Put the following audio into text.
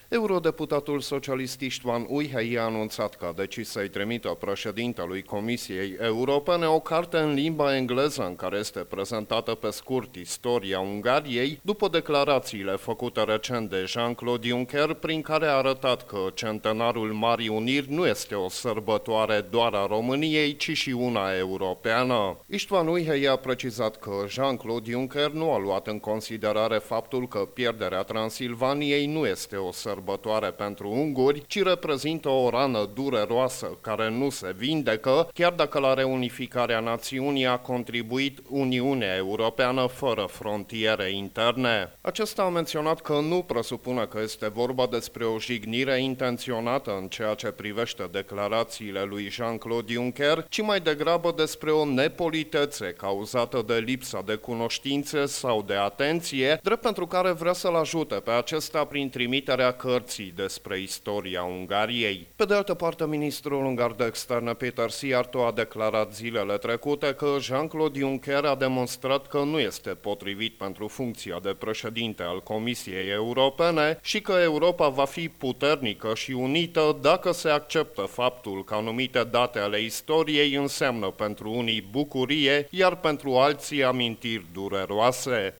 Eurodeputatul socialist István Ujhelyi a anunțat că a decis să-i trimită președintelui Comisiei Europene o carte în limba engleză în care este prezentată pe scurt istoria Ungariei, după declarațiile făcute recent de Jean-Claude Juncker, prin care a arătat că centenarul Marii Uniri nu este o sărbătoare doar a României, ci și una europeană. István Ujhelyi a precizat că Jean-Claude Juncker nu a luat în considerare faptul că pierderea Transilvaniei nu este o sărbătoare pentru unguri, ci reprezintă o rană dureroasă care nu se vindecă, chiar dacă la reunificarea națiunii a contribuit Uniunea Europeană fără frontiere interne. Acesta a menționat că nu presupune că este vorba despre o jignire intenționată în ceea ce privește declarațiile lui Jean-Claude Juncker, ci mai degrabă despre o nepolitețe cauzată de lipsa de cunoștințe sau de atenție, drept pentru care vrea să-l ajute pe acesta prin trimiterea cărții despre istoria Ungariei. Pe de altă parte, ministrul ungar de externe Péter Szijjártó a declarat zilele trecute că Jean-Claude Juncker a demonstrat că nu este potrivit pentru funcția de președinte al Comisiei Europene și că Europa va fi puternică și unită dacă se acceptă faptul că anumite date ale istoriei înseamnă pentru unii bucurie, iar pentru alții amintiri dureroase.